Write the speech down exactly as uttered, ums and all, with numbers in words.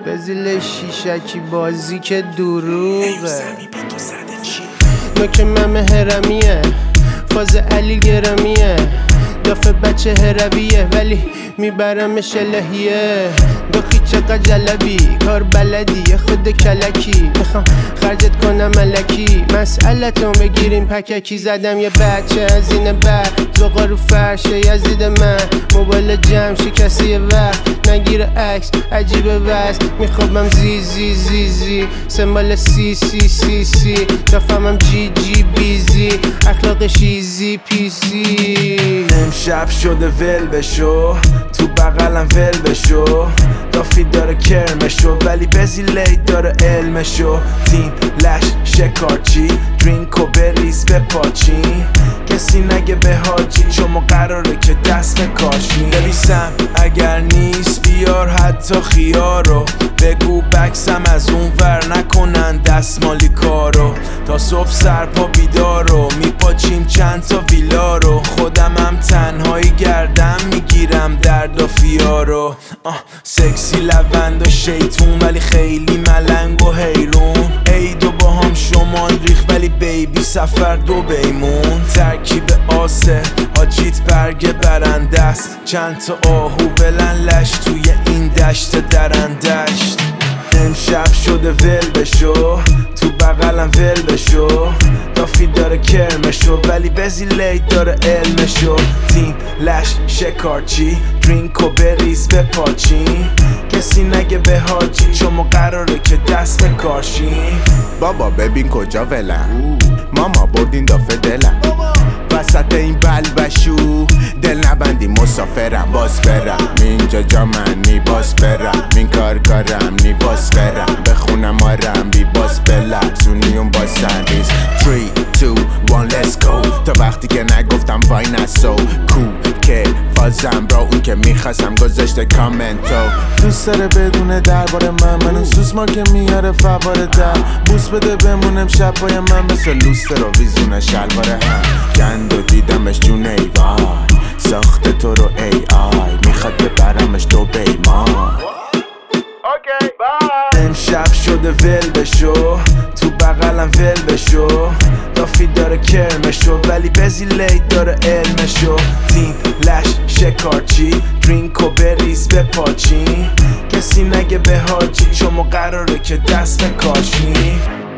بزیل شیشکی بازی که دروغه نوک ممه هرمیه فاز علی گرمیه دافه بچه هرویه ولی میبرمش الهیه بخی چقدر جلبی کار بلدی خود کلکی میخوام خرجت کنم ملکی مسئلتو بگیریم پککی زدم یه بچه از این بر زغا رو فرشه یزید من موبایل جمع شکسته یه وقت نگیره عکس عجیبه وز میخوابم زی زی زی زی سمبال سی سی سی سی دفعمم جی جی بیزی اخلاقش ایزی پیسی امشب شده ول بشو تو بغلم ول بشو دافی داره کرمشو ولی بزی لید داره علمشو تیم لش شکارچی درینک و بریز بپاچی کسی نگه به حاجی چون ما قراره که دست بکاشیم نویسم اگر نیست بیار حتی خیارو بگو بکسم از اون ور نکنن دستمالی کارو تا صبح سرپا بیدارو میپاچیم چند تا ویلا رو خودم هم تنهایی گردم میگیرم درد و فیارو سکسی لوند و شیطون ولی خیلی ملنگ و حیرون عیدو با هم شمال ریخ ولی بیبی سفر دو بیمون ترکیب آسه آجیت برگ برنده است چند تا آهو بلن لش توی این دشت درندشت امشب شده ول بشو تو بغلم ول بشو دافی داره کرمشو ولی بزی لید داره علمشو تیم لش شکارچی درینک و بریز بپاچی کسی نگه به حاجی چون ما قراره که دست بکاشیم بابا ببین کجا ولم ماما بردین دافه دلم وسط این بلبشو دل نبندی مسافرم باز برم اینجا جا من نی باز برم این کار کارم نی باز برم بخونم آرم بی باز بلرزونی اون باز سنریز three two one let's go تا وقتی که نگفتم وای نسو کو که فازم برا اون که میخواستم گذاشته کامنتو دوست داره بدونه درباره من من اون سوسما که میاره فواره در بوس بده بمونم شب پای من مثل لوستر رو ویزونه شلوار هم گند و دیدمش جون ای وای ساخته تو رو ای آی میخواد ببرمش دو بیمان امشب شده ول بشو تو بغلم ول بشو دافی داره کرمشو ولی بزی لید داره علمشو تیم لش شکارچی درینک و بریز بپاچی کسی نگه به حاجی چون ما قراره که دست بکاشیم